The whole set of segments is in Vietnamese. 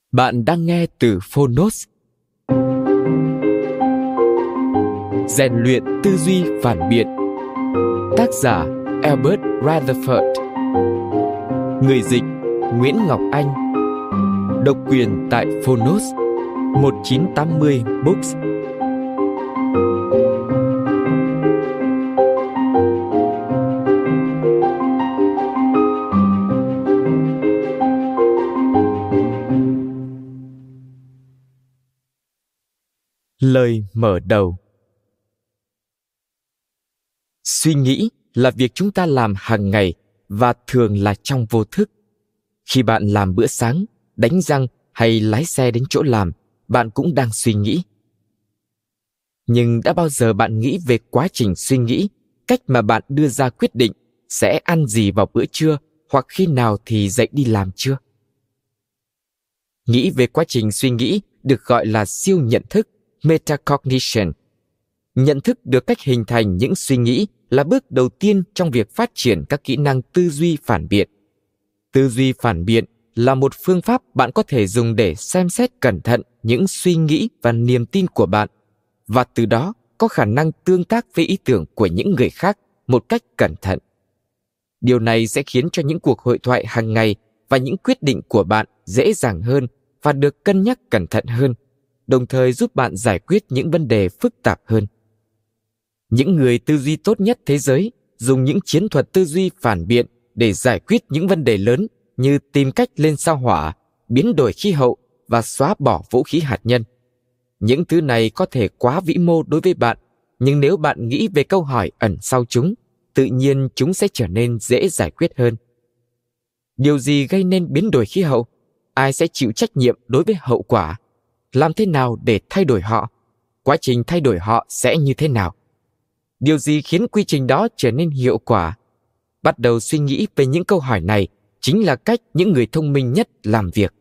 Bạn đang nghe từ Phonos. Rèn luyện tư duy phản biện. Tác giả Albert Rutherford. Người dịch Nguyễn Ngọc Anh. Độc quyền tại Phonos 1980 Books. Lời mở đầu. Suy nghĩ là việc chúng ta làm hàng ngày và thường là trong vô thức. Khi bạn làm bữa sáng, đánh răng hay lái xe đến chỗ làm, bạn cũng đang suy nghĩ. Nhưng đã bao giờ bạn nghĩ về quá trình suy nghĩ, cách mà bạn đưa ra quyết định sẽ ăn gì vào bữa trưa hoặc khi nào thì dậy đi làm chưa? Nghĩ về quá trình suy nghĩ được gọi là siêu nhận thức, metacognition. Nhận thức được cách hình thành những suy nghĩ là bước đầu tiên trong việc phát triển các kỹ năng tư duy phản biện. Tư duy phản biện là một phương pháp bạn có thể dùng để xem xét cẩn thận những suy nghĩ và niềm tin của bạn, và từ đó có khả năng tương tác với ý tưởng của những người khác một cách cẩn thận. Điều này sẽ khiến cho những cuộc hội thoại hàng ngày và những quyết định của bạn dễ dàng hơn và được cân nhắc cẩn thận hơn, đồng thời giúp bạn giải quyết những vấn đề phức tạp hơn. Những người tư duy tốt nhất thế giới dùng những chiến thuật tư duy phản biện để giải quyết những vấn đề lớn như tìm cách lên sao Hỏa, biến đổi khí hậu và xóa bỏ vũ khí hạt nhân. Những thứ này có thể quá vĩ mô đối với bạn, nhưng nếu bạn nghĩ về câu hỏi ẩn sau chúng, tự nhiên chúng sẽ trở nên dễ giải quyết hơn. Điều gì gây nên biến đổi khí hậu? Ai sẽ chịu trách nhiệm đối với hậu quả? Làm thế nào để thay đổi họ? Quá trình thay đổi họ sẽ như thế nào? Điều gì khiến quy trình đó trở nên hiệu quả? Bắt đầu suy nghĩ về những câu hỏi này chính là cách những người thông minh nhất làm việc.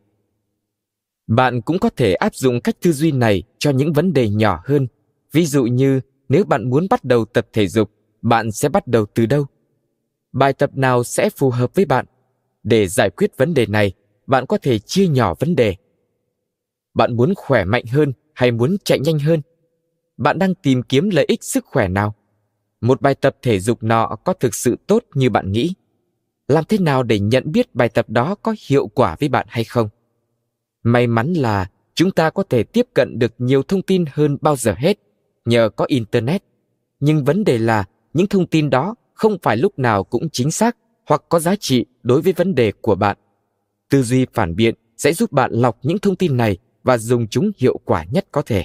Bạn cũng có thể áp dụng cách tư duy này cho những vấn đề nhỏ hơn. Ví dụ như nếu bạn muốn bắt đầu tập thể dục, bạn sẽ bắt đầu từ đâu? Bài tập nào sẽ phù hợp với bạn? Để giải quyết vấn đề này, bạn có thể chia nhỏ vấn đề. Bạn muốn khỏe mạnh hơn hay muốn chạy nhanh hơn? Bạn đang tìm kiếm lợi ích sức khỏe nào? Một bài tập thể dục nọ có thực sự tốt như bạn nghĩ? Làm thế nào để nhận biết bài tập đó có hiệu quả với bạn hay không? May mắn là chúng ta có thể tiếp cận được nhiều thông tin hơn bao giờ hết nhờ có Internet. Nhưng vấn đề là những thông tin đó không phải lúc nào cũng chính xác hoặc có giá trị đối với vấn đề của bạn. Tư duy phản biện sẽ giúp bạn lọc những thông tin này và dùng chúng hiệu quả nhất có thể.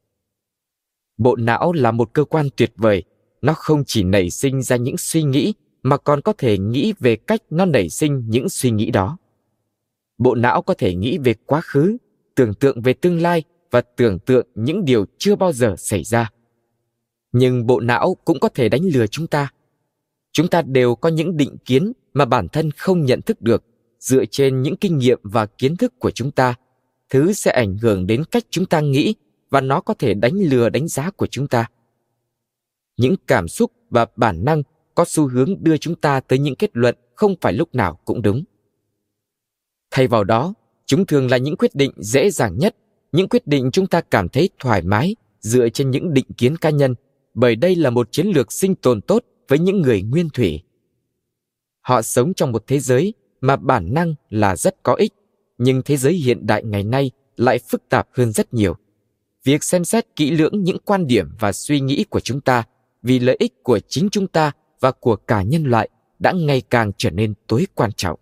Bộ não là một cơ quan tuyệt vời. Nó không chỉ nảy sinh ra những suy nghĩ mà còn có thể nghĩ về cách nó nảy sinh những suy nghĩ đó. Bộ não có thể nghĩ về quá khứ, tưởng tượng về tương lai và tưởng tượng những điều chưa bao giờ xảy ra. Nhưng bộ não cũng có thể đánh lừa chúng ta. Chúng ta đều có những định kiến mà bản thân không nhận thức được dựa trên những kinh nghiệm và kiến thức của chúng ta. Thứ sẽ ảnh hưởng đến cách chúng ta nghĩ và nó có thể đánh lừa đánh giá của chúng ta. Những cảm xúc và bản năng có xu hướng đưa chúng ta tới những kết luận không phải lúc nào cũng đúng. Thay vào đó, chúng thường là những quyết định dễ dàng nhất, những quyết định chúng ta cảm thấy thoải mái dựa trên những định kiến cá nhân, bởi đây là một chiến lược sinh tồn tốt với những người nguyên thủy. Họ sống trong một thế giới mà bản năng là rất có ích, nhưng thế giới hiện đại ngày nay lại phức tạp hơn rất nhiều. Việc xem xét kỹ lưỡng những quan điểm và suy nghĩ của chúng ta vì lợi ích của chính chúng ta và của cả nhân loại đã ngày càng trở nên tối quan trọng.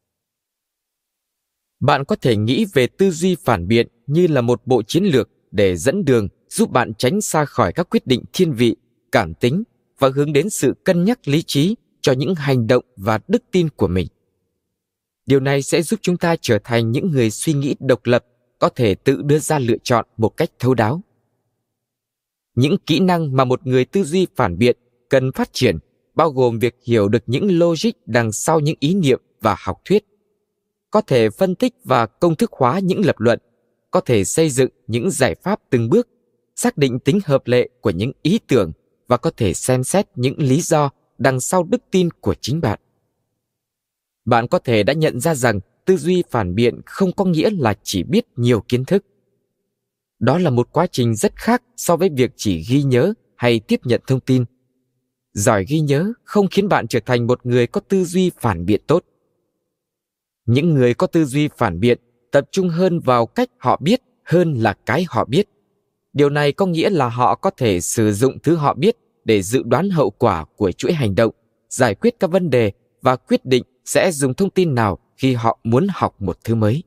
Bạn có thể nghĩ về tư duy phản biện như là một bộ chiến lược để dẫn đường giúp bạn tránh xa khỏi các quyết định thiên vị, cảm tính và hướng đến sự cân nhắc lý trí cho những hành động và đức tin của mình. Điều này sẽ giúp chúng ta trở thành những người suy nghĩ độc lập, có thể tự đưa ra lựa chọn một cách thấu đáo. Những kỹ năng mà một người tư duy phản biện cần phát triển bao gồm việc hiểu được những logic đằng sau những ý niệm và học thuyết, có thể phân tích và công thức hóa những lập luận, có thể xây dựng những giải pháp từng bước, xác định tính hợp lệ của những ý tưởng và có thể xem xét những lý do đằng sau đức tin của chính bạn. Bạn có thể đã nhận ra rằng tư duy phản biện không có nghĩa là chỉ biết nhiều kiến thức. Đó là một quá trình rất khác so với việc chỉ ghi nhớ hay tiếp nhận thông tin. Giỏi ghi nhớ không khiến bạn trở thành một người có tư duy phản biện tốt. Những người có tư duy phản biện tập trung hơn vào cách họ biết hơn là cái họ biết. Điều này có nghĩa là họ có thể sử dụng thứ họ biết để dự đoán hậu quả của chuỗi hành động, giải quyết các vấn đề và quyết định sẽ dùng thông tin nào khi họ muốn học một thứ mới.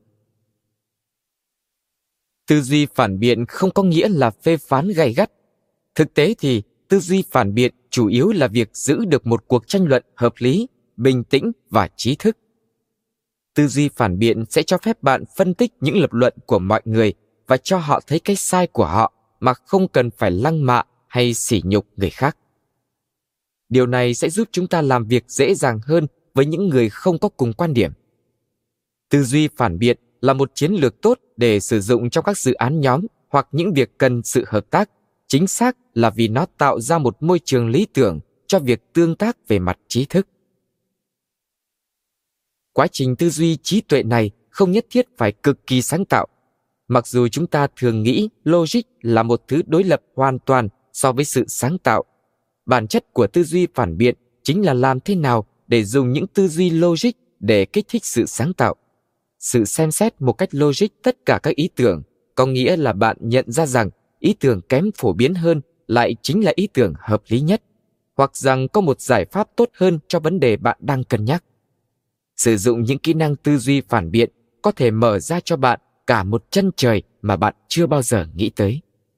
Tư duy phản biện không có nghĩa là phê phán gay gắt. Thực tế thì tư duy phản biện chủ yếu là việc giữ được một cuộc tranh luận hợp lý, bình tĩnh và trí thức. Tư duy phản biện sẽ cho phép bạn phân tích những lập luận của mọi người và cho họ thấy cái sai của họ mà không cần phải lăng mạ hay sỉ nhục người khác. Điều này sẽ giúp chúng ta làm việc dễ dàng hơn với những người không có cùng quan điểm. Tư duy phản biện là một chiến lược tốt để sử dụng trong các dự án nhóm hoặc những việc cần sự hợp tác, chính xác là vì nó tạo ra một môi trường lý tưởng cho việc tương tác về mặt trí thức. Quá trình tư duy trí tuệ này không nhất thiết phải cực kỳ sáng tạo. Mặc dù chúng ta thường nghĩ logic là một thứ đối lập hoàn toàn so với sự sáng tạo, bản chất của tư duy phản biện chính là làm thế nào để dùng những tư duy logic để kích thích sự sáng tạo. Sự xem xét một cách logic tất cả các ý tưởng có nghĩa là bạn nhận ra rằng ý tưởng kém phổ biến hơn lại chính là ý tưởng hợp lý nhất, hoặc rằng có một giải pháp tốt hơn cho vấn đề bạn đang cân nhắc. Sử dụng những kỹ năng tư duy phản biện có thể mở ra cho bạn cả một chân trời mà bạn chưa bao giờ nghĩ tới.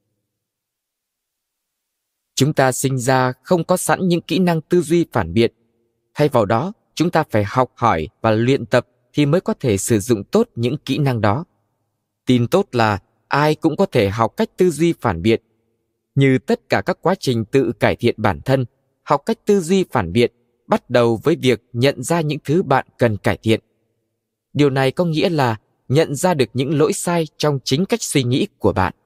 Chúng ta sinh ra không có sẵn những kỹ năng tư duy phản biện. Thay vào đó, chúng ta phải học hỏi và luyện tập thì mới có thể sử dụng tốt những kỹ năng đó. Tin tốt là ai cũng có thể học cách tư duy phản biện. Như tất cả các quá trình tự cải thiện bản thân, học cách tư duy phản biện bắt đầu với việc nhận ra những thứ bạn cần cải thiện. Điều này có nghĩa là nhận ra được những lỗi sai trong chính cách suy nghĩ của bạn.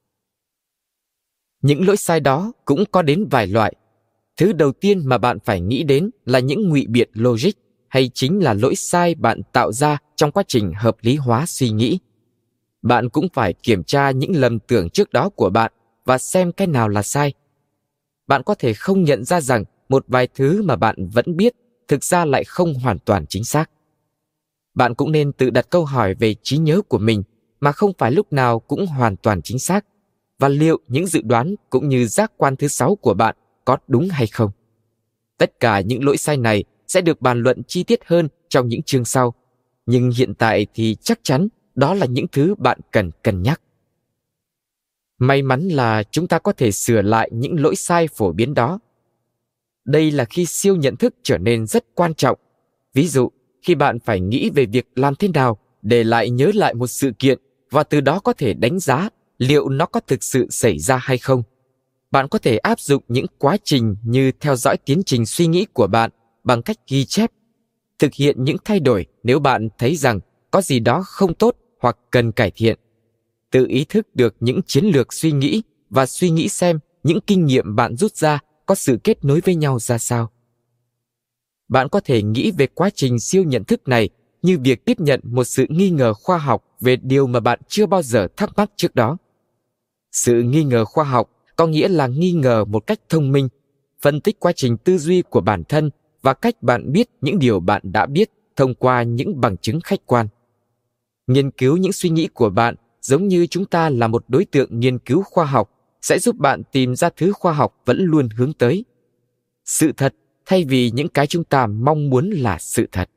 Những lỗi sai đó cũng có đến vài loại. Thứ đầu tiên mà bạn phải nghĩ đến là những ngụy biện logic, hay chính là lỗi sai bạn tạo ra trong quá trình hợp lý hóa suy nghĩ. Bạn cũng phải kiểm tra những lầm tưởng trước đó của bạn và xem cái nào là sai. Bạn có thể không nhận ra rằng một vài thứ mà bạn vẫn biết thực ra lại không hoàn toàn chính xác. Bạn cũng nên tự đặt câu hỏi về trí nhớ của mình mà không phải lúc nào cũng hoàn toàn chính xác, và liệu những dự đoán cũng như giác quan thứ 6 của bạn có đúng hay không. Tất cả những lỗi sai này sẽ được bàn luận chi tiết hơn trong những chương sau, nhưng hiện tại thì chắc chắn đó là những thứ bạn cần cân nhắc. May mắn là chúng ta có thể sửa lại những lỗi sai phổ biến đó. Đây là khi siêu nhận thức trở nên rất quan trọng. Ví dụ, khi bạn phải nghĩ về việc làm thế nào để lại nhớ lại một sự kiện và từ đó có thể đánh giá liệu nó có thực sự xảy ra hay không. Bạn có thể áp dụng những quá trình như theo dõi tiến trình suy nghĩ của bạn bằng cách ghi chép, thực hiện những thay đổi nếu bạn thấy rằng có gì đó không tốt hoặc cần cải thiện, tự ý thức được những chiến lược suy nghĩ và suy nghĩ xem những kinh nghiệm bạn rút ra có sự kết nối với nhau ra sao. Bạn có thể nghĩ về quá trình siêu nhận thức này như việc tiếp nhận một sự nghi ngờ khoa học về điều mà bạn chưa bao giờ thắc mắc trước đó. Sự nghi ngờ khoa học có nghĩa là nghi ngờ một cách thông minh, phân tích quá trình tư duy của bản thân và cách bạn biết những điều bạn đã biết thông qua những bằng chứng khách quan. Nghiên cứu những suy nghĩ của bạn giống như chúng ta là một đối tượng nghiên cứu khoa học sẽ giúp bạn tìm ra thứ khoa học vẫn luôn hướng tới. Sự thật thay vì những cái chúng ta mong muốn là sự thật.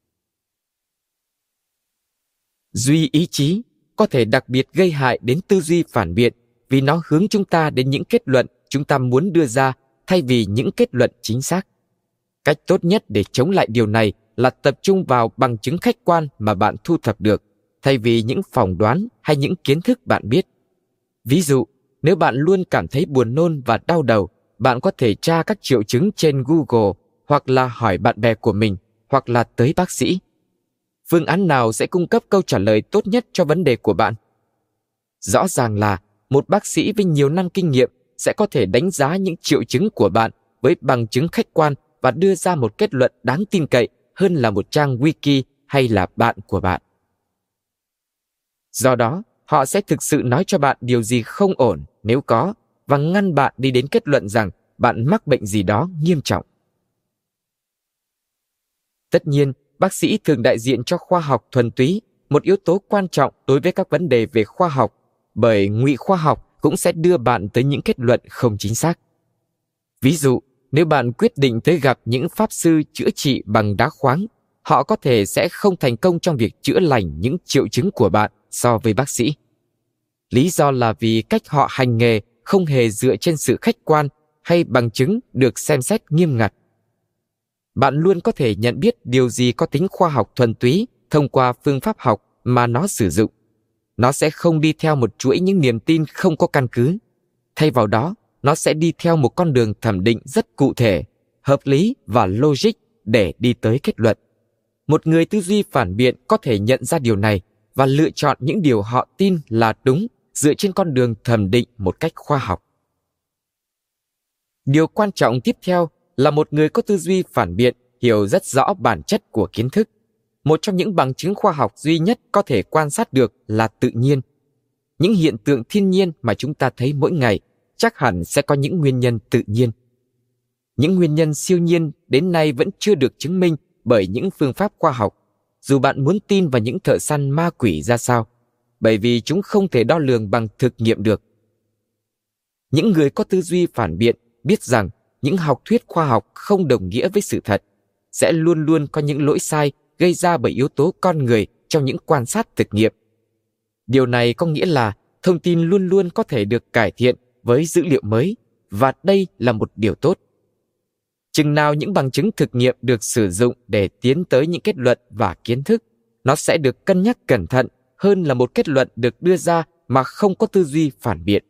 Duy ý chí có thể đặc biệt gây hại đến tư duy phản biện vì nó hướng chúng ta đến những kết luận chúng ta muốn đưa ra thay vì những kết luận chính xác. Cách tốt nhất để chống lại điều này là tập trung vào bằng chứng khách quan mà bạn thu thập được, thay vì những phỏng đoán hay những kiến thức bạn biết. Ví dụ, nếu bạn luôn cảm thấy buồn nôn và đau đầu, bạn có thể tra các triệu chứng trên Google, hoặc là hỏi bạn bè của mình, hoặc là tới bác sĩ. Phương án nào sẽ cung cấp câu trả lời tốt nhất cho vấn đề của bạn? Rõ ràng là một bác sĩ với nhiều năm kinh nghiệm sẽ có thể đánh giá những triệu chứng của bạn với bằng chứng khách quan và đưa ra một kết luận đáng tin cậy hơn là một trang wiki hay là bạn của bạn. Do đó, họ sẽ thực sự nói cho bạn điều gì không ổn nếu có, và ngăn bạn đi đến kết luận rằng bạn mắc bệnh gì đó nghiêm trọng. Tất nhiên, bác sĩ thường đại diện cho khoa học thuần túy, một yếu tố quan trọng đối với các vấn đề về khoa học, bởi ngụy khoa học cũng sẽ đưa bạn tới những kết luận không chính xác. Ví dụ, nếu bạn quyết định tới gặp những pháp sư chữa trị bằng đá khoáng, họ có thể sẽ không thành công trong việc chữa lành những triệu chứng của bạn so với bác sĩ. Lý do là vì cách họ hành nghề không hề dựa trên sự khách quan hay bằng chứng được xem xét nghiêm ngặt. Bạn luôn có thể nhận biết điều gì có tính khoa học thuần túy thông qua phương pháp học mà nó sử dụng. Nó sẽ không đi theo một chuỗi những niềm tin không có căn cứ. Thay vào đó, nó sẽ đi theo một con đường thẩm định rất cụ thể, hợp lý và logic để đi tới kết luận. Một người tư duy phản biện có thể nhận ra điều này và lựa chọn những điều họ tin là đúng dựa trên con đường thẩm định một cách khoa học. Điều quan trọng tiếp theo là một người có tư duy phản biện hiểu rất rõ bản chất của kiến thức. Một trong những bằng chứng khoa học duy nhất có thể quan sát được là tự nhiên. Những hiện tượng thiên nhiên mà chúng ta thấy mỗi ngày chắc hẳn sẽ có những nguyên nhân tự nhiên. Những nguyên nhân siêu nhiên đến nay vẫn chưa được chứng minh bởi những phương pháp khoa học, dù bạn muốn tin vào những thợ săn ma quỷ ra sao, bởi vì chúng không thể đo lường bằng thực nghiệm được. Những người có tư duy phản biện biết rằng những học thuyết khoa học không đồng nghĩa với sự thật, sẽ luôn luôn có những lỗi sai gây ra bởi yếu tố con người trong những quan sát thực nghiệm. Điều này có nghĩa là thông tin luôn luôn có thể được cải thiện với dữ liệu mới, và đây là một điều tốt. Chừng nào những bằng chứng thực nghiệm được sử dụng để tiến tới những kết luận và kiến thức, nó sẽ được cân nhắc cẩn thận hơn là một kết luận được đưa ra mà không có tư duy phản biện.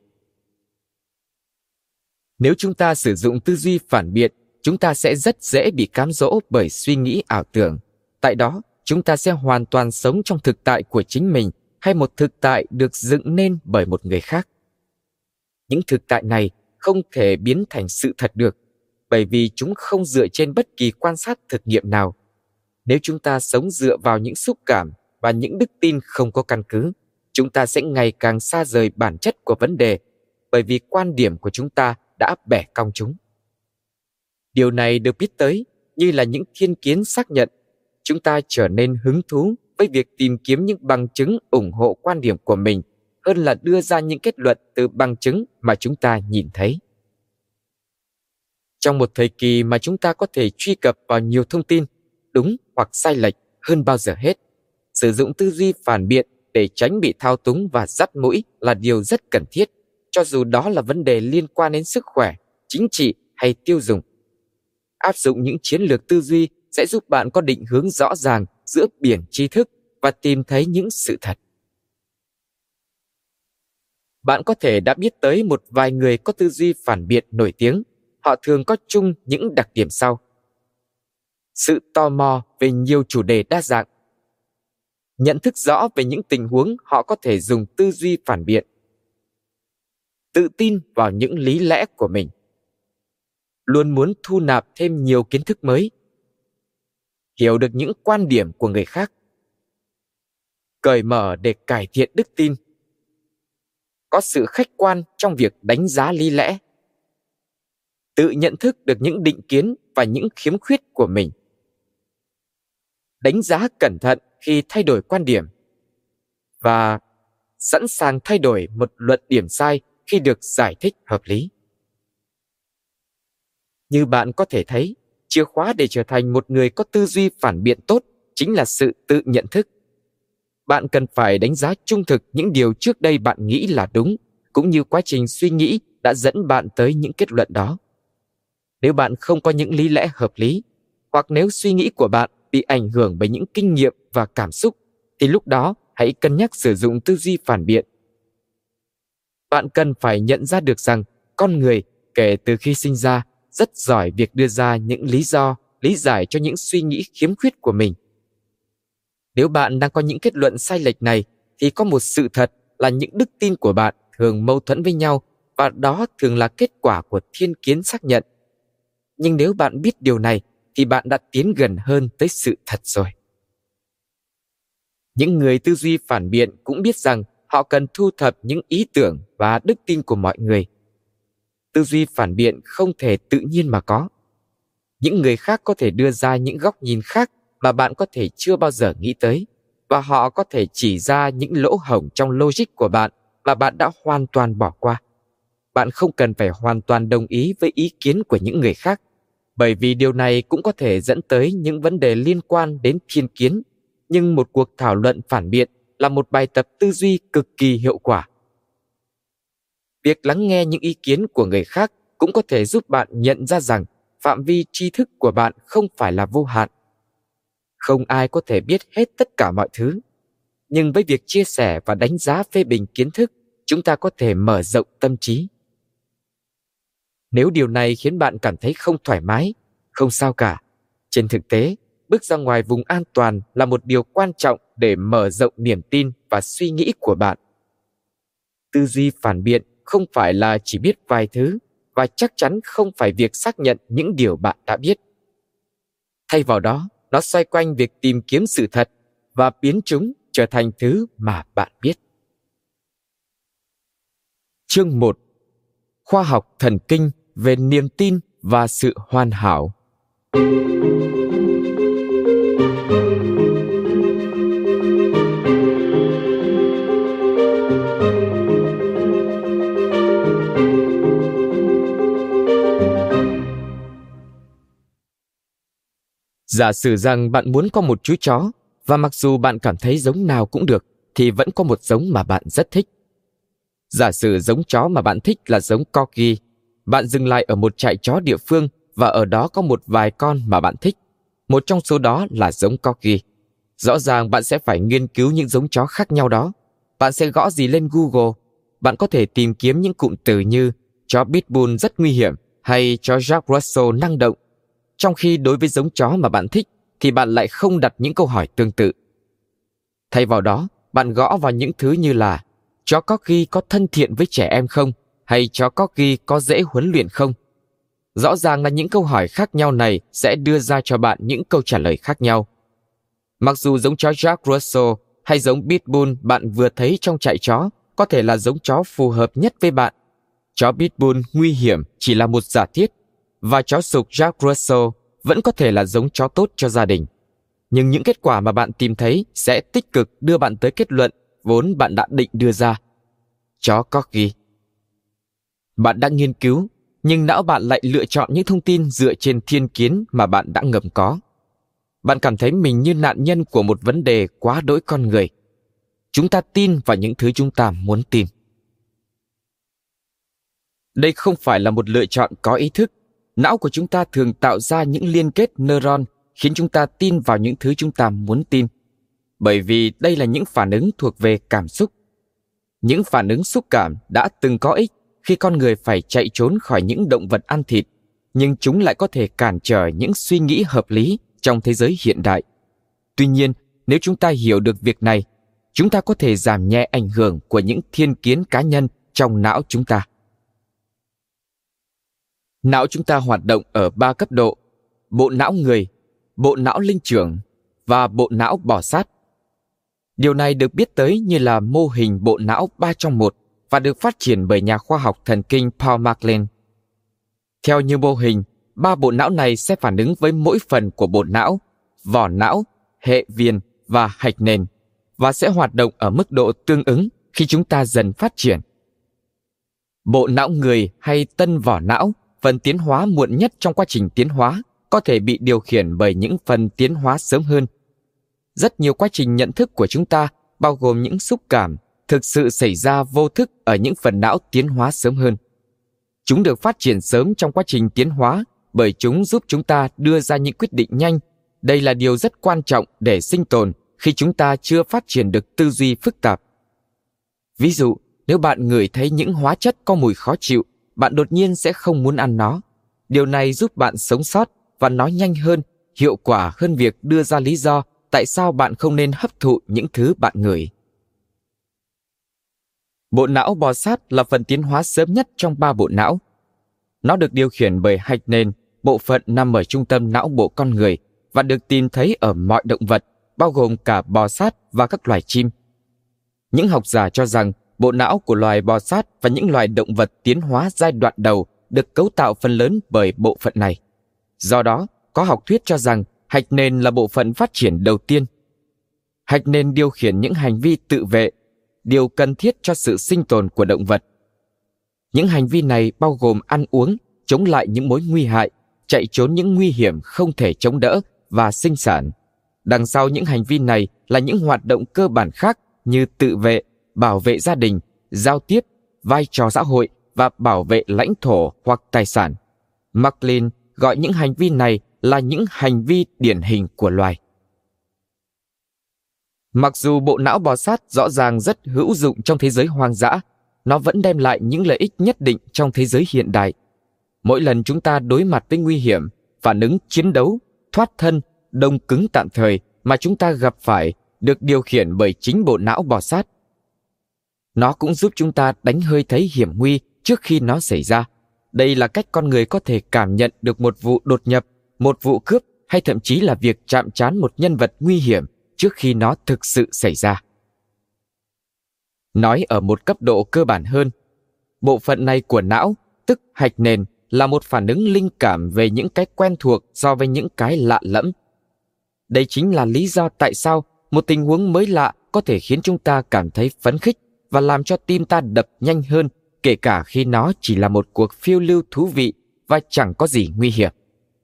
Nếu chúng ta sử dụng tư duy phản biện, chúng ta sẽ rất dễ bị cám dỗ bởi suy nghĩ ảo tưởng. Tại đó, chúng ta sẽ hoàn toàn sống trong thực tại của chính mình hay một thực tại được dựng nên bởi một người khác. Những thực tại này không thể biến thành sự thật được, bởi vì chúng không dựa trên bất kỳ quan sát thực nghiệm nào. Nếu chúng ta sống dựa vào những xúc cảm và những đức tin không có căn cứ, chúng ta sẽ ngày càng xa rời bản chất của vấn đề, bởi vì quan điểm của chúng ta đã bẻ cong chúng. Điều này được biết tới như là những thiên kiến xác nhận. Chúng ta trở nên hứng thú với việc tìm kiếm những bằng chứng ủng hộ quan điểm của mình hơn là đưa ra những kết luận từ bằng chứng mà chúng ta nhìn thấy. Trong một thời kỳ mà chúng ta có thể truy cập vào nhiều thông tin, đúng hoặc sai lệch hơn bao giờ hết, sử dụng tư duy phản biện để tránh bị thao túng và dắt mũi là điều rất cần thiết, cho dù đó là vấn đề liên quan đến sức khỏe, chính trị hay tiêu dùng. Áp dụng những chiến lược tư duy sẽ giúp bạn có định hướng rõ ràng giữa biển tri thức và tìm thấy những sự thật. Bạn có thể đã biết tới một vài người có tư duy phản biện nổi tiếng. Họ thường có chung những đặc điểm sau: sự tò mò về nhiều chủ đề đa dạng, nhận thức rõ về những tình huống họ có thể dùng tư duy phản biện, tự tin vào những lý lẽ của mình, luôn muốn thu nạp thêm nhiều kiến thức mới, hiểu được những quan điểm của người khác, cởi mở để cải thiện đức tin, có sự khách quan trong việc đánh giá lý lẽ, tự nhận thức được những định kiến và những khiếm khuyết của mình, đánh giá cẩn thận khi thay đổi quan điểm, và sẵn sàng thay đổi một luận điểm sai khi được giải thích hợp lý. Như bạn có thể thấy, chìa khóa để trở thành một người có tư duy phản biện tốt chính là sự tự nhận thức. Bạn cần phải đánh giá trung thực những điều trước đây bạn nghĩ là đúng, cũng như quá trình suy nghĩ đã dẫn bạn tới những kết luận đó. Nếu bạn không có những lý lẽ hợp lý, hoặc nếu suy nghĩ của bạn bị ảnh hưởng bởi những kinh nghiệm và cảm xúc, thì lúc đó hãy cân nhắc sử dụng tư duy phản biện. Bạn cần phải nhận ra được rằng con người kể từ khi sinh ra rất giỏi việc đưa ra những lý do, lý giải cho những suy nghĩ khiếm khuyết của mình. Nếu bạn đang có những kết luận sai lệch này, thì có một sự thật là những đức tin của bạn thường mâu thuẫn với nhau, và đó thường là kết quả của thiên kiến xác nhận. Nhưng nếu bạn biết điều này, thì bạn đã tiến gần hơn tới sự thật rồi. Những người tư duy phản biện cũng biết rằng họ cần thu thập những ý tưởng và đức tin của mọi người. Tư duy phản biện không thể tự nhiên mà có. Những người khác có thể đưa ra những góc nhìn khác mà bạn có thể chưa bao giờ nghĩ tới, và họ có thể chỉ ra những lỗ hổng trong logic của bạn mà bạn đã hoàn toàn bỏ qua. Bạn không cần phải hoàn toàn đồng ý với ý kiến của những người khác, bởi vì điều này cũng có thể dẫn tới những vấn đề liên quan đến thiên kiến, nhưng một cuộc thảo luận phản biện là một bài tập tư duy cực kỳ hiệu quả. Việc lắng nghe những ý kiến của người khác cũng có thể giúp bạn nhận ra rằng phạm vi tri thức của bạn không phải là vô hạn. Không ai có thể biết hết tất cả mọi thứ, nhưng với việc chia sẻ và đánh giá phê bình kiến thức, chúng ta có thể mở rộng tâm trí. Nếu điều này khiến bạn cảm thấy không thoải mái, không sao cả. Trên thực tế, bước ra ngoài vùng an toàn là một điều quan trọng để mở rộng niềm tin và suy nghĩ của bạn. Tư duy phản biện không phải là chỉ biết vài thứ, và chắc chắn không phải việc xác nhận những điều bạn đã biết. Thay vào đó, nó xoay quanh việc tìm kiếm sự thật và biến chúng trở thành thứ mà bạn biết. Chương 1. Khoa học thần kinh về niềm tin và sự hoàn hảo. Giả sử rằng bạn muốn có một chú chó, và mặc dù bạn cảm thấy giống nào cũng được, thì vẫn có một giống mà bạn rất thích. Giả sử giống chó mà bạn thích là giống Corgi, bạn dừng lại ở một trại chó địa phương và ở đó có một vài con mà bạn thích. Một trong số đó là giống Corgi. Rõ ràng bạn sẽ phải nghiên cứu những giống chó khác nhau đó. Bạn sẽ gõ gì lên Google? Bạn có thể tìm kiếm những cụm từ như chó Pitbull rất nguy hiểm hay chó Jack Russell năng động. Trong khi đối với giống chó mà bạn thích thì bạn lại không đặt những câu hỏi tương tự. Thay vào đó, bạn gõ vào những thứ như là chó Corgi có thân thiện với trẻ em không? Hay chó Corgi có dễ huấn luyện không? Rõ ràng là những câu hỏi khác nhau này sẽ đưa ra cho bạn những câu trả lời khác nhau. Mặc dù giống chó Jack Russell hay giống Pitbull bạn vừa thấy trong trại chó có thể là giống chó phù hợp nhất với bạn, chó Pitbull nguy hiểm chỉ là một giả thiết, và chó sục Jack Russell vẫn có thể là giống chó tốt cho gia đình. Nhưng những kết quả mà bạn tìm thấy sẽ tích cực đưa bạn tới kết luận vốn bạn đã định đưa ra. Chó Corgi. Bạn đã nghiên cứu, nhưng não bạn lại lựa chọn những thông tin dựa trên thiên kiến mà bạn đã ngầm có. Bạn cảm thấy mình như nạn nhân của một vấn đề quá đỗi con người. Chúng ta tin vào những thứ chúng ta muốn tin. Đây không phải là một lựa chọn có ý thức. Não của chúng ta thường tạo ra những liên kết neuron khiến chúng ta tin vào những thứ chúng ta muốn tin. Bởi vì đây là những phản ứng thuộc về cảm xúc. Những phản ứng xúc cảm đã từng có ích khi con người phải chạy trốn khỏi những động vật ăn thịt, nhưng chúng lại có thể cản trở những suy nghĩ hợp lý trong thế giới hiện đại. Tuy nhiên, nếu chúng ta hiểu được việc này, chúng ta có thể giảm nhẹ ảnh hưởng của những thiên kiến cá nhân trong não chúng ta. Não chúng ta hoạt động ở 3 cấp độ: bộ não người, bộ não linh trưởng và bộ não bò sát. Điều này được biết tới như là mô hình bộ não 3 trong 1 và được phát triển bởi nhà khoa học thần kinh Paul MacLean. Theo như mô hình, 3 bộ não này sẽ phản ứng với mỗi phần của bộ não, vỏ não, hệ viền và hạch nền, và sẽ hoạt động ở mức độ tương ứng khi chúng ta dần phát triển. Bộ não người hay tân vỏ não, phần tiến hóa muộn nhất trong quá trình tiến hóa, có thể bị điều khiển bởi những phần tiến hóa sớm hơn. Rất nhiều quá trình nhận thức của chúng ta, bao gồm những xúc cảm, thực sự xảy ra vô thức ở những phần não tiến hóa sớm hơn. Chúng được phát triển sớm trong quá trình tiến hóa bởi chúng giúp chúng ta đưa ra những quyết định nhanh. Đây là điều rất quan trọng để sinh tồn khi chúng ta chưa phát triển được tư duy phức tạp. Ví dụ, nếu bạn ngửi thấy những hóa chất có mùi khó chịu, bạn đột nhiên sẽ không muốn ăn nó. Điều này giúp bạn sống sót và nói nhanh hơn, hiệu quả hơn việc đưa ra lý do tại sao bạn không nên hấp thụ những thứ bạn ngửi. Bộ não bò sát là phần tiến hóa sớm nhất trong 3 bộ não. Nó được điều khiển bởi hạch nền, bộ phận nằm ở trung tâm não bộ con người và được tìm thấy ở mọi động vật, bao gồm cả bò sát và các loài chim. Những học giả cho rằng bộ não của loài bò sát và những loài động vật tiến hóa giai đoạn đầu được cấu tạo phần lớn bởi bộ phận này. Do đó, có học thuyết cho rằng hạch nền là bộ phận phát triển đầu tiên. Hạch nền điều khiển những hành vi tự vệ, điều cần thiết cho sự sinh tồn của động vật. Những hành vi này bao gồm ăn uống, chống lại những mối nguy hại, chạy trốn những nguy hiểm không thể chống đỡ và sinh sản. Đằng sau những hành vi này là những hoạt động cơ bản khác như tự vệ, bảo vệ gia đình, giao tiếp, vai trò xã hội và bảo vệ lãnh thổ hoặc tài sản. McLean gọi những hành vi này là những hành vi điển hình của loài. Mặc dù bộ não bò sát rõ ràng rất hữu dụng trong thế giới hoang dã, nó vẫn đem lại những lợi ích nhất định trong thế giới hiện đại. Mỗi lần chúng ta đối mặt với nguy hiểm, phản ứng chiến đấu, thoát thân, đông cứng tạm thời mà chúng ta gặp phải được điều khiển bởi chính bộ não bò sát. Nó cũng giúp chúng ta đánh hơi thấy hiểm nguy trước khi nó xảy ra. Đây là cách con người có thể cảm nhận được một vụ đột nhập, một vụ cướp hay thậm chí là việc chạm trán một nhân vật nguy hiểm trước khi nó thực sự xảy ra. Nói ở một cấp độ cơ bản hơn, bộ phận này của não, tức hạch nền, là một phản ứng linh cảm về những cái quen thuộc so với những cái lạ lẫm. Đây chính là lý do tại sao một tình huống mới lạ có thể khiến chúng ta cảm thấy phấn khích và làm cho tim ta đập nhanh hơn, kể cả khi nó chỉ là một cuộc phiêu lưu thú vị và chẳng có gì nguy hiểm.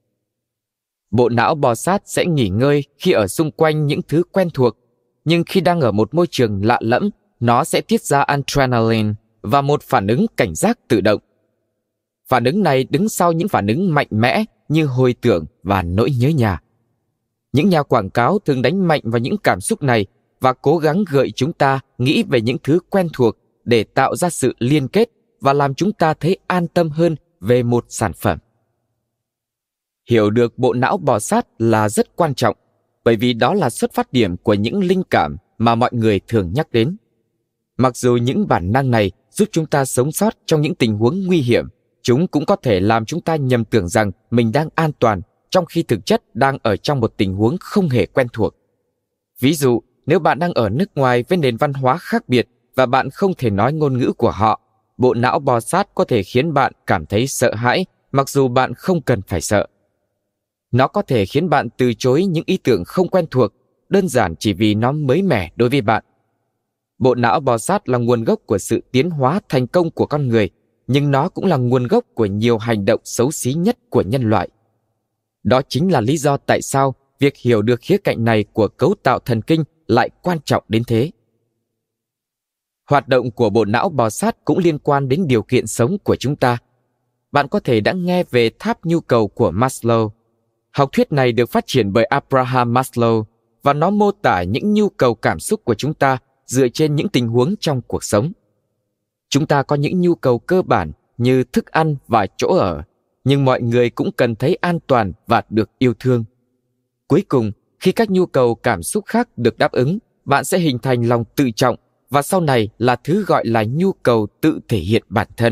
Bộ não bò sát sẽ nghỉ ngơi khi ở xung quanh những thứ quen thuộc, nhưng khi đang ở một môi trường lạ lẫm, nó sẽ tiết ra adrenaline và một phản ứng cảnh giác tự động. Phản ứng này đứng sau những phản ứng mạnh mẽ như hồi tưởng và nỗi nhớ nhà. Những nhà quảng cáo thường đánh mạnh vào những cảm xúc này và cố gắng gợi chúng ta nghĩ về những thứ quen thuộc để tạo ra sự liên kết và làm chúng ta thấy an tâm hơn về một sản phẩm. Hiểu được bộ não bò sát là rất quan trọng, bởi vì đó là xuất phát điểm của những linh cảm mà mọi người thường nhắc đến. Mặc dù những bản năng này giúp chúng ta sống sót trong những tình huống nguy hiểm, chúng cũng có thể làm chúng ta nhầm tưởng rằng mình đang an toàn, trong khi thực chất đang ở trong một tình huống không hề quen thuộc. Ví dụ, nếu bạn đang ở nước ngoài với nền văn hóa khác biệt và bạn không thể nói ngôn ngữ của họ, bộ não bò sát có thể khiến bạn cảm thấy sợ hãi, mặc dù bạn không cần phải sợ. Nó có thể khiến bạn từ chối những ý tưởng không quen thuộc, đơn giản chỉ vì nó mới mẻ đối với bạn. Bộ não bò sát là nguồn gốc của sự tiến hóa thành công của con người, nhưng nó cũng là nguồn gốc của nhiều hành động xấu xí nhất của nhân loại. Đó chính là lý do tại sao việc hiểu được khía cạnh này của cấu tạo thần kinh lại quan trọng đến thế. Hoạt động của bộ não bò sát cũng liên quan đến điều kiện sống của chúng ta. Bạn có thể đã nghe về tháp nhu cầu của Maslow. Học thuyết này được phát triển bởi Abraham Maslow và nó mô tả những nhu cầu cảm xúc của chúng ta dựa trên những tình huống trong cuộc sống. Chúng ta có những nhu cầu cơ bản như thức ăn và chỗ ở, nhưng mọi người cũng cần thấy an toàn và được yêu thương. Cuối cùng, khi các nhu cầu cảm xúc khác được đáp ứng, bạn sẽ hình thành lòng tự trọng và sau này là thứ gọi là nhu cầu tự thể hiện bản thân.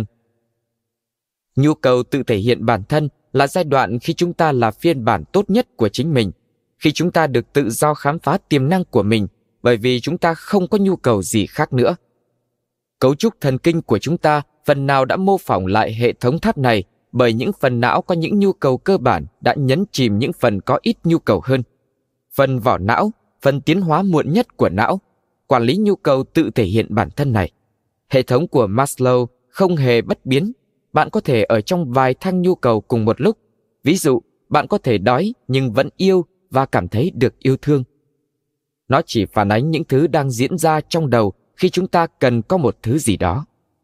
Nhu cầu tự thể hiện bản thân là giai đoạn khi chúng ta là phiên bản tốt nhất của chính mình, khi chúng ta được tự do khám phá tiềm năng của mình, bởi vì chúng ta không có nhu cầu gì khác nữa. Cấu trúc thần kinh của chúng ta phần nào đã mô phỏng lại hệ thống tháp này, bởi những phần não có những nhu cầu cơ bản đã nhấn chìm những phần có ít nhu cầu hơn. Phần vỏ não, phần tiến hóa muộn nhất của não, quản lý nhu cầu tự thể hiện bản thân này. Hệ thống của Maslow không hề bất biến. Bạn có thể ở trong vài thang nhu cầu cùng một lúc. Ví dụ, bạn có thể đói nhưng vẫn yêu và cảm thấy được yêu thương. Nó chỉ phản ánh những thứ đang diễn ra trong đầu khi chúng ta cần có một thứ gì đó.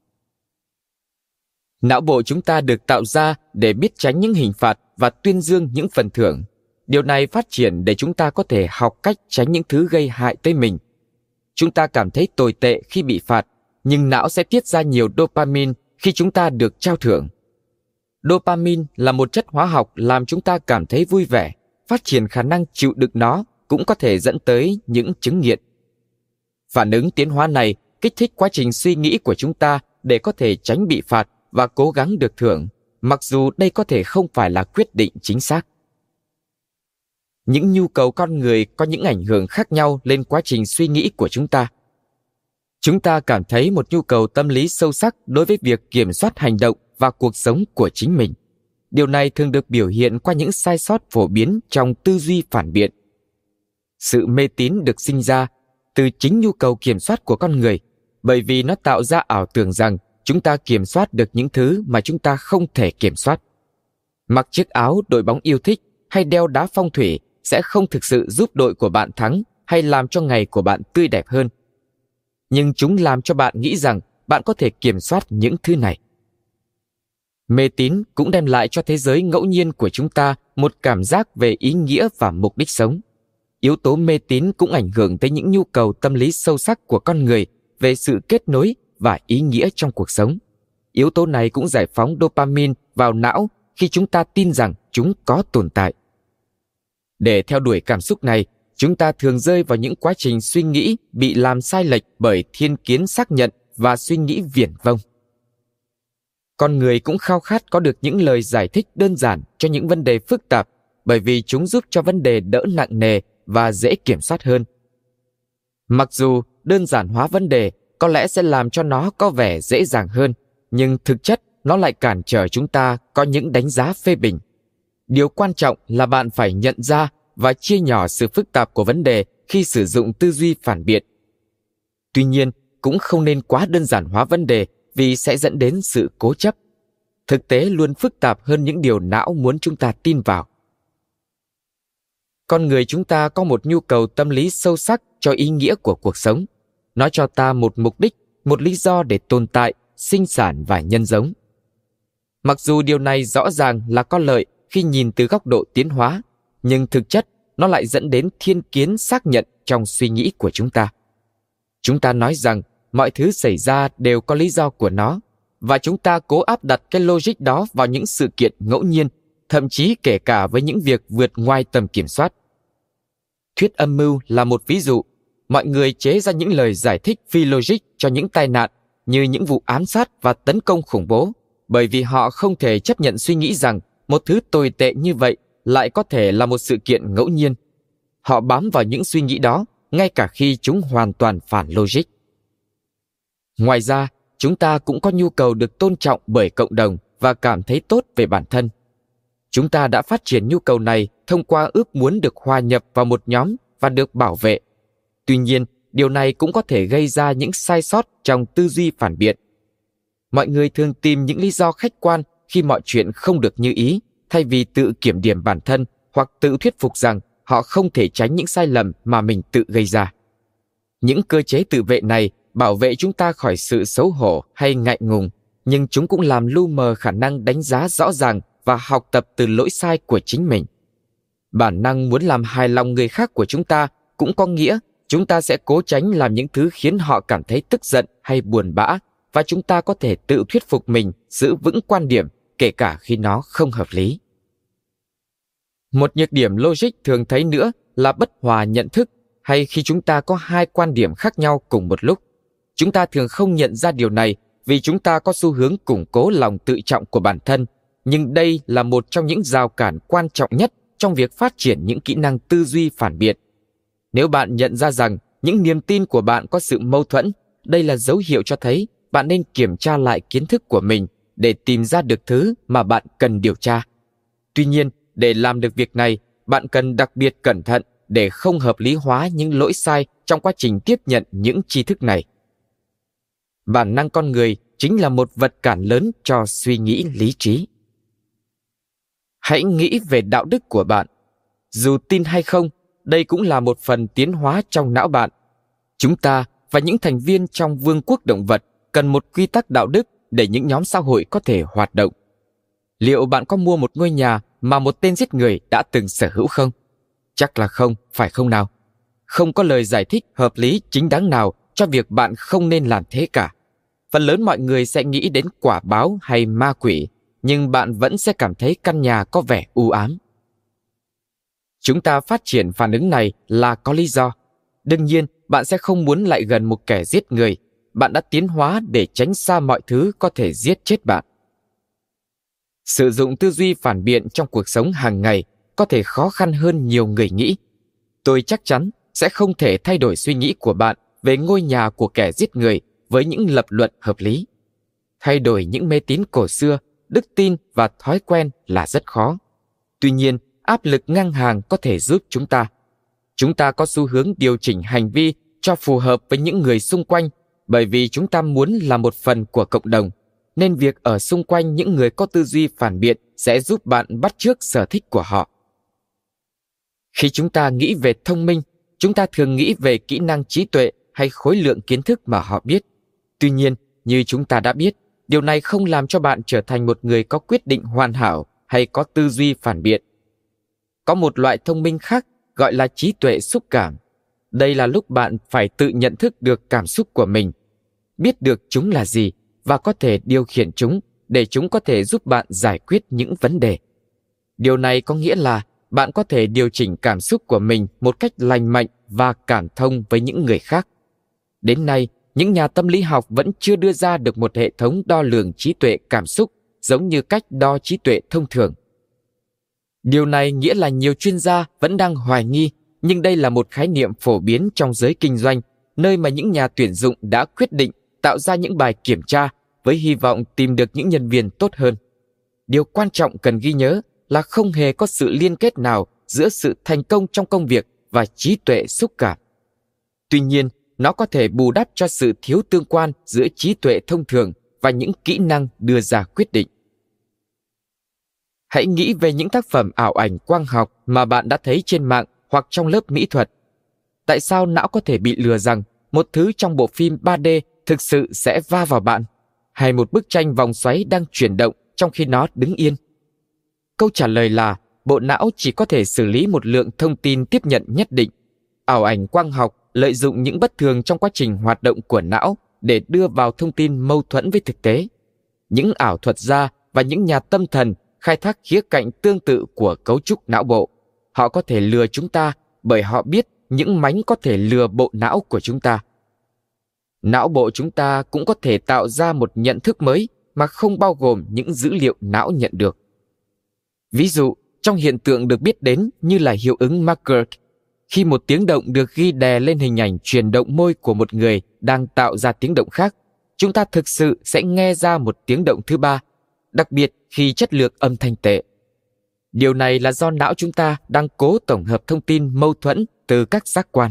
Não bộ chúng ta được tạo ra để biết tránh những hình phạt và tuyên dương những phần thưởng. Điều này phát triển để chúng ta có thể học cách tránh những thứ gây hại tới mình. Chúng ta cảm thấy tồi tệ khi bị phạt, nhưng não sẽ tiết ra nhiều dopamine khi chúng ta được trao thưởng. Dopamine là một chất hóa học làm chúng ta cảm thấy vui vẻ. Phát triển khả năng chịu đựng nó cũng có thể dẫn tới những chứng nghiện. Phản ứng tiến hóa này kích thích quá trình suy nghĩ của chúng ta để có thể tránh bị phạt và cố gắng được thưởng, mặc dù đây có thể không phải là quyết định chính xác. Những nhu cầu con người có những ảnh hưởng khác nhau lên quá trình suy nghĩ của chúng ta. Chúng ta cảm thấy một nhu cầu tâm lý sâu sắc đối với việc kiểm soát hành động và cuộc sống của chính mình. Điều này thường được biểu hiện qua những sai sót phổ biến trong tư duy phản biện. Sự mê tín được sinh ra từ chính nhu cầu kiểm soát của con người, bởi vì nó tạo ra ảo tưởng rằng chúng ta kiểm soát được những thứ mà chúng ta không thể kiểm soát. Mặc chiếc áo đội bóng yêu thích hay đeo đá phong thủy sẽ không thực sự giúp đội của bạn thắng hay làm cho ngày của bạn tươi đẹp hơn. Nhưng chúng làm cho bạn nghĩ rằng bạn có thể kiểm soát những thứ này. Mê tín cũng đem lại cho thế giới ngẫu nhiên của chúng ta một cảm giác về ý nghĩa và mục đích sống. Yếu tố mê tín cũng ảnh hưởng tới những nhu cầu tâm lý sâu sắc của con người về sự kết nối và ý nghĩa trong cuộc sống. Yếu tố này cũng giải phóng dopamine vào não khi chúng ta tin rằng chúng có tồn tại. Để theo đuổi cảm xúc này, chúng ta thường rơi vào những quá trình suy nghĩ bị làm sai lệch bởi thiên kiến xác nhận và suy nghĩ viển vông. Con người cũng khao khát có được những lời giải thích đơn giản cho những vấn đề phức tạp, bởi vì chúng giúp cho vấn đề đỡ nặng nề và dễ kiểm soát hơn. Mặc dù đơn giản hóa vấn đề có lẽ sẽ làm cho nó có vẻ dễ dàng hơn, nhưng thực chất nó lại cản trở chúng ta có những đánh giá phê bình. Điều quan trọng là bạn phải nhận ra và chia nhỏ sự phức tạp của vấn đề khi sử dụng tư duy phản biện. Tuy nhiên, cũng không nên quá đơn giản hóa vấn đề vì sẽ dẫn đến sự cố chấp. Thực tế luôn phức tạp hơn những điều não muốn chúng ta tin vào. Con người chúng ta có một nhu cầu tâm lý sâu sắc cho ý nghĩa của cuộc sống. Nó cho ta một mục đích, một lý do để tồn tại, sinh sản và nhân giống. Mặc dù điều này rõ ràng là có lợi khi nhìn từ góc độ tiến hóa, nhưng thực chất nó lại dẫn đến thiên kiến xác nhận trong suy nghĩ của chúng ta. Chúng ta nói rằng mọi thứ xảy ra đều có lý do của nó, và chúng ta cố áp đặt cái logic đó vào những sự kiện ngẫu nhiên, thậm chí kể cả với những việc vượt ngoài tầm kiểm soát. Thuyết âm mưu là một ví dụ. Mọi người chế ra những lời giải thích phi logic cho những tai nạn như những vụ ám sát và tấn công khủng bố, bởi vì họ không thể chấp nhận suy nghĩ rằng một thứ tồi tệ như vậy lại có thể là một sự kiện ngẫu nhiên. Họ bám vào những suy nghĩ đó ngay cả khi chúng hoàn toàn phản logic. Ngoài ra, chúng ta cũng có nhu cầu được tôn trọng bởi cộng đồng và cảm thấy tốt về bản thân. Chúng ta đã phát triển nhu cầu này thông qua ước muốn được hòa nhập vào một nhóm và được bảo vệ. Tuy nhiên, điều này cũng có thể gây ra những sai sót trong tư duy phản biện. Mọi người thường tìm những lý do khách quan khi mọi chuyện không được như ý, thay vì tự kiểm điểm bản thân hoặc tự thuyết phục rằng họ không thể tránh những sai lầm mà mình tự gây ra. Những cơ chế tự vệ này bảo vệ chúng ta khỏi sự xấu hổ hay ngại ngùng, nhưng chúng cũng làm lu mờ khả năng đánh giá rõ ràng và học tập từ lỗi sai của chính mình. Bản năng muốn làm hài lòng người khác của chúng ta cũng có nghĩa chúng ta sẽ cố tránh làm những thứ khiến họ cảm thấy tức giận hay buồn bã, và chúng ta có thể tự thuyết phục mình giữ vững quan điểm kể cả khi nó không hợp lý. Một nhược điểm logic thường thấy nữa là bất hòa nhận thức, hay khi chúng ta có hai quan điểm khác nhau cùng một lúc. Chúng ta thường không nhận ra điều này vì chúng ta có xu hướng củng cố lòng tự trọng của bản thân, nhưng đây là một trong những rào cản quan trọng nhất trong việc phát triển những kỹ năng tư duy phản biện. Nếu bạn nhận ra rằng những niềm tin của bạn có sự mâu thuẫn, đây là dấu hiệu cho thấy bạn nên kiểm tra lại kiến thức của mình để tìm ra được thứ mà bạn cần điều tra. Tuy nhiên, để làm được việc này, bạn cần đặc biệt cẩn thận để không hợp lý hóa những lỗi sai trong quá trình tiếp nhận những tri thức này. Bản năng con người chính là một vật cản lớn cho suy nghĩ lý trí. Hãy nghĩ về đạo đức của bạn. Dù tin hay không, đây cũng là một phần tiến hóa trong não bạn. Chúng ta và những thành viên trong vương quốc động vật cần một quy tắc đạo đức để những nhóm xã hội có thể hoạt động. Liệu bạn có mua một ngôi nhà mà một tên giết người đã từng sở hữu không? Chắc là không, phải không nào? Không có lời giải thích hợp lý chính đáng nào cho việc bạn không nên làm thế cả. Phần lớn mọi người sẽ nghĩ đến quả báo hay ma quỷ, nhưng bạn vẫn sẽ cảm thấy căn nhà có vẻ u ám. Chúng ta phát triển phản ứng này là có lý do. Đương nhiên, bạn sẽ không muốn lại gần một kẻ giết người. Bạn đã tiến hóa để tránh xa mọi thứ có thể giết chết bạn. Sử dụng tư duy phản biện trong cuộc sống hàng ngày có thể khó khăn hơn nhiều người nghĩ. Tôi chắc chắn sẽ không thể thay đổi suy nghĩ của bạn về ngôi nhà của kẻ giết người với những lập luận hợp lý. Thay đổi những mê tín cổ xưa, đức tin và thói quen là rất khó. Tuy nhiên, áp lực ngang hàng có thể giúp chúng ta. Chúng ta có xu hướng điều chỉnh hành vi cho phù hợp với những người xung quanh bởi vì chúng ta muốn là một phần của cộng đồng, nên việc ở xung quanh những người có tư duy phản biện sẽ giúp bạn bắt chước sở thích của họ. Khi chúng ta nghĩ về thông minh, chúng ta thường nghĩ về kỹ năng trí tuệ hay khối lượng kiến thức mà họ biết. Tuy nhiên, như chúng ta đã biết, điều này không làm cho bạn trở thành một người có quyết định hoàn hảo hay có tư duy phản biện. Có một loại thông minh khác gọi là trí tuệ xúc cảm. Đây là lúc bạn phải tự nhận thức được cảm xúc của mình, biết được chúng là gì và có thể điều khiển chúng để chúng có thể giúp bạn giải quyết những vấn đề. Điều này có nghĩa là bạn có thể điều chỉnh cảm xúc của mình một cách lành mạnh và cảm thông với những người khác. Đến nay, những nhà tâm lý học vẫn chưa đưa ra được một hệ thống đo lường trí tuệ cảm xúc giống như cách đo trí tuệ thông thường. Điều này nghĩa là nhiều chuyên gia vẫn đang hoài nghi, nhưng đây là một khái niệm phổ biến trong giới kinh doanh, nơi mà những nhà tuyển dụng đã quyết định tạo ra những bài kiểm tra với hy vọng tìm được những nhân viên tốt hơn. Điều quan trọng cần ghi nhớ là không hề có sự liên kết nào giữa sự thành công trong công việc và trí tuệ xúc cảm. Tuy nhiên, nó có thể bù đắp cho sự thiếu tương quan giữa trí tuệ thông thường và những kỹ năng đưa ra quyết định. Hãy nghĩ về những tác phẩm ảo ảnh quang học mà bạn đã thấy trên mạng hoặc trong lớp mỹ thuật. Tại sao não có thể bị lừa rằng một thứ trong bộ phim 3D thực sự sẽ va vào bạn, hay một bức tranh vòng xoáy đang chuyển động trong khi nó đứng yên? Câu trả lời là bộ não chỉ có thể xử lý một lượng thông tin tiếp nhận nhất định. Ảo ảnh quang học lợi dụng những bất thường trong quá trình hoạt động của não để đưa vào thông tin mâu thuẫn với thực tế. Những ảo thuật gia và những nhà tâm thần khai thác khía cạnh tương tự của cấu trúc não bộ. Họ có thể lừa chúng ta bởi họ biết những mánh có thể lừa bộ não của chúng ta. Não bộ chúng ta cũng có thể tạo ra một nhận thức mới mà không bao gồm những dữ liệu não nhận được. Ví dụ, trong hiện tượng được biết đến như là hiệu ứng McGurk, khi một tiếng động được ghi đè lên hình ảnh chuyển động môi của một người đang tạo ra tiếng động khác, chúng ta thực sự sẽ nghe ra một tiếng động thứ ba, đặc biệt khi chất lượng âm thanh tệ. Điều này là do não chúng ta đang cố tổng hợp thông tin mâu thuẫn từ các giác quan.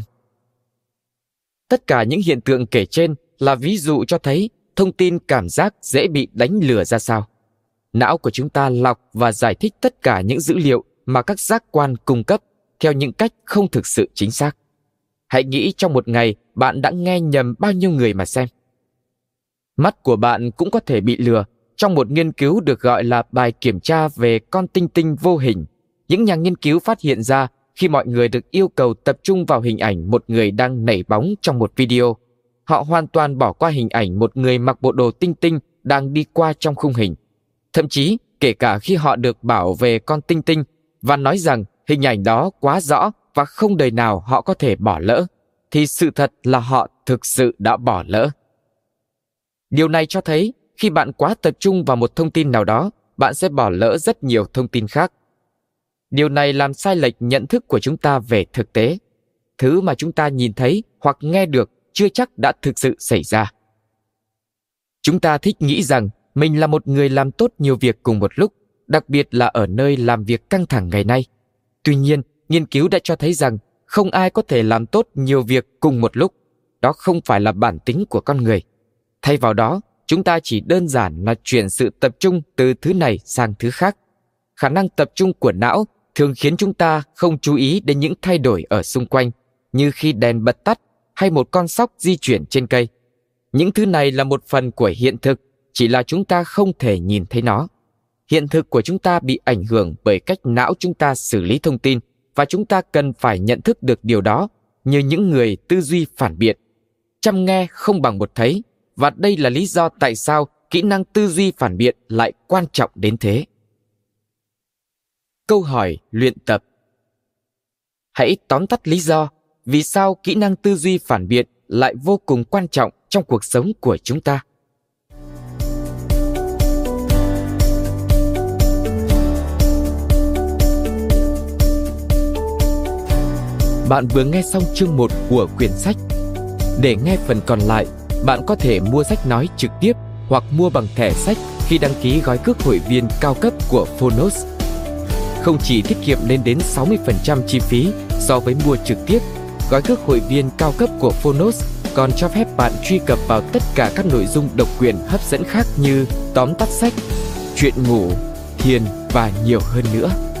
Tất cả những hiện tượng kể trên là ví dụ cho thấy thông tin cảm giác dễ bị đánh lừa ra sao. Não của chúng ta lọc và giải thích tất cả những dữ liệu mà các giác quan cung cấp theo những cách không thực sự chính xác. Hãy nghĩ trong một ngày bạn đã nghe nhầm bao nhiêu người mà xem. Mắt của bạn cũng có thể bị lừa. Trong một nghiên cứu được gọi là bài kiểm tra về con tinh tinh vô hình, những nhà nghiên cứu phát hiện ra khi mọi người được yêu cầu tập trung vào hình ảnh một người đang nảy bóng trong một video, họ hoàn toàn bỏ qua hình ảnh một người mặc bộ đồ tinh tinh đang đi qua trong khung hình. Thậm chí, kể cả khi họ được bảo về con tinh tinh và nói rằng hình ảnh đó quá rõ và không đời nào họ có thể bỏ lỡ, thì sự thật là họ thực sự đã bỏ lỡ. Điều này cho thấy, khi bạn quá tập trung vào một thông tin nào đó, bạn sẽ bỏ lỡ rất nhiều thông tin khác. Điều này làm sai lệch nhận thức của chúng ta về thực tế. Thứ mà chúng ta nhìn thấy hoặc nghe được chưa chắc đã thực sự xảy ra. Chúng ta thích nghĩ rằng mình là một người làm tốt nhiều việc cùng một lúc, đặc biệt là ở nơi làm việc căng thẳng ngày nay. Tuy nhiên, nghiên cứu đã cho thấy rằng không ai có thể làm tốt nhiều việc cùng một lúc. Đó không phải là bản tính của con người. Thay vào đó, chúng ta chỉ đơn giản là chuyển sự tập trung từ thứ này sang thứ khác. Khả năng tập trung của não thường khiến chúng ta không chú ý đến những thay đổi ở xung quanh, như khi đèn bật tắt hay một con sóc di chuyển trên cây. Những thứ này là một phần của hiện thực, chỉ là chúng ta không thể nhìn thấy nó. Hiện thực của chúng ta bị ảnh hưởng bởi cách não chúng ta xử lý thông tin, và chúng ta cần phải nhận thức được điều đó như những người tư duy phản biện. Chăm nghe không bằng một thấy, và đây là lý do tại sao kỹ năng tư duy phản biện lại quan trọng đến thế. Câu hỏi luyện tập. Hãy tóm tắt lý do vì sao kỹ năng tư duy phản biện lại vô cùng quan trọng trong cuộc sống của chúng ta. Bạn vừa nghe xong chương 1 của quyển sách. Để nghe phần còn lại, bạn có thể mua sách nói trực tiếp hoặc mua bằng thẻ sách khi đăng ký gói cước hội viên cao cấp của Phonos. Không chỉ tiết kiệm lên đến 60% chi phí so với mua trực tiếp, gói cước hội viên cao cấp của Phonos còn cho phép bạn truy cập vào tất cả các nội dung độc quyền hấp dẫn khác như tóm tắt sách, chuyện ngủ, thiền và nhiều hơn nữa.